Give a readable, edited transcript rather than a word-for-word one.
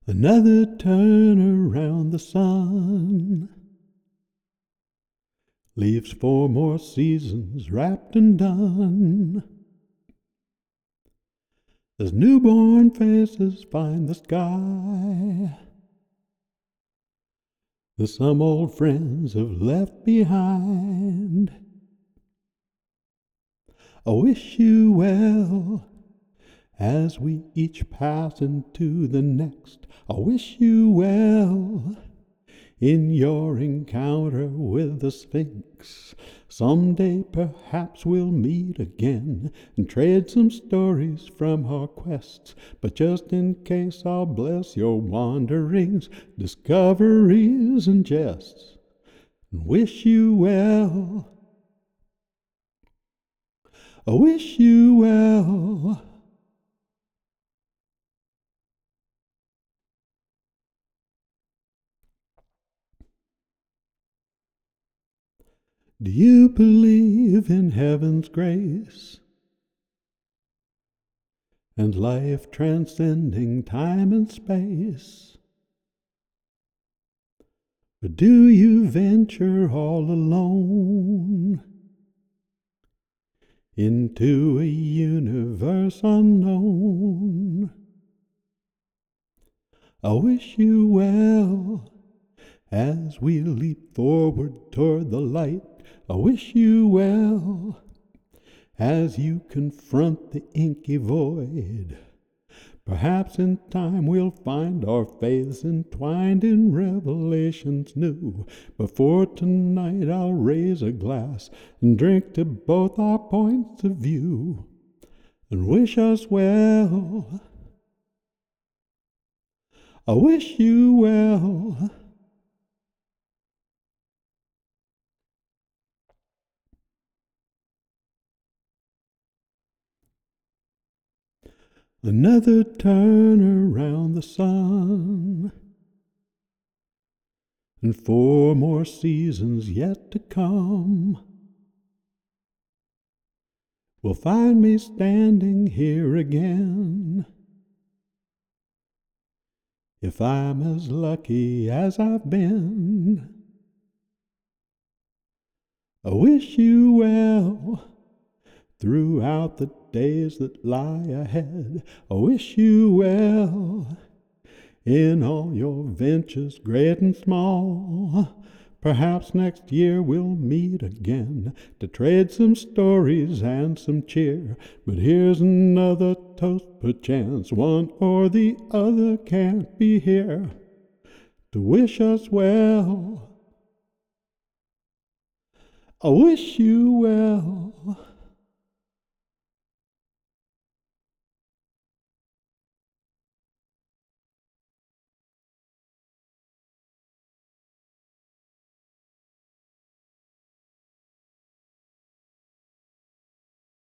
Another turn around the sun leaves 4 more seasons wrapped and done. As newborn faces find the sky that some old friends have left behind. I wish you well as we each pass into the next. I wish you well in your encounter with the Sphinx. Someday perhaps we'll meet again and trade some stories from our quests. But just in case, I'll bless your wanderings, discoveries and jests, and wish you well. I wish you well. Do you believe in heaven's grace and life transcending time and space? Or do you venture all alone into a universe unknown? I wish you well as we leap forward toward the light. I wish you well as you confront the inky void. Perhaps in time we'll find our faiths entwined in revelations new. Before tonight I'll raise a glass and drink to both our points of view and wish us well. I wish you well. Another turn around the sun, and 4 more seasons yet to come will find me standing here again. If I'm as lucky as I've been, I wish you well throughout the days that lie ahead. I wish you well in all your ventures, great and small. Perhaps next year we'll meet again to trade some stories and some cheer. But here's another toast, perchance one or the other can't be here to wish us well. I wish you well.